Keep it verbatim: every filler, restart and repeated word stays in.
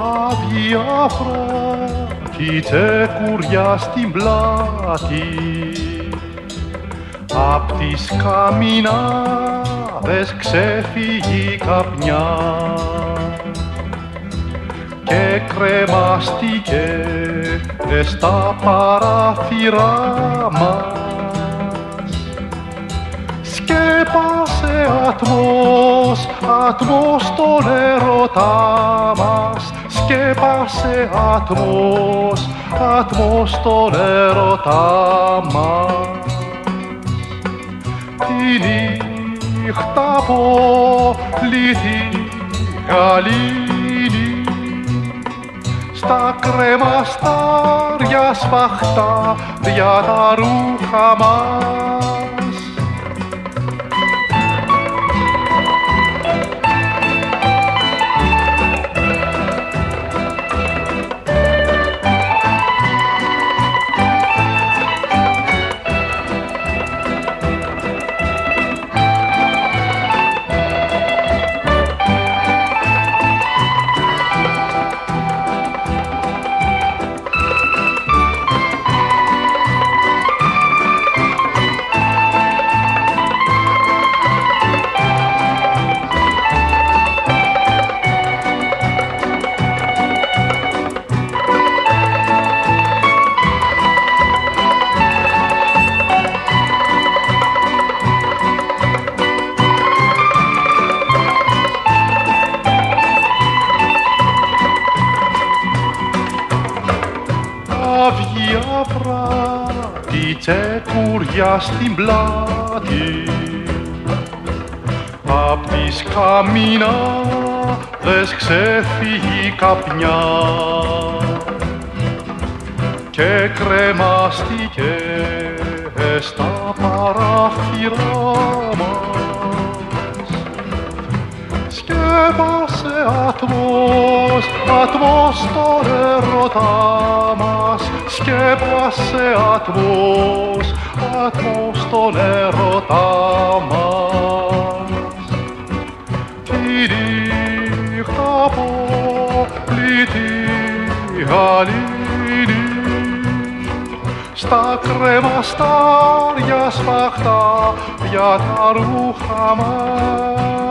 αδιάφρατη τσεκουριά στην πλάτη, απ' τις καμινάδες ξέφυγει καπνιά και κρεμαστήκε στα παράθυρά μας. Σκέπασε ατμός, ατμός τον έρωτά μας. Σκέπασε ατμός, ατμός τον έρωτά μας. Τη νύχτα απόλυτη γαλήνη, στα κρεμαστάρια σφαχτά δια τα ρούχα μας. Αδιάφρατη τσεκουριά στην πλάτη, απ' τις καμινάδες ξέφυγει καπνιά και κρεμαστήκε στα παράθυρά μας. Σκέπασε ατμός, ατμός τον έρωτά μας. Σκέπασε ατμός, ατμός τον έρωτά μας. Τη νύχτα απόλυτη γαλήνη, στα κρεμαστάρια σφαχτά για τα ρούχα μας.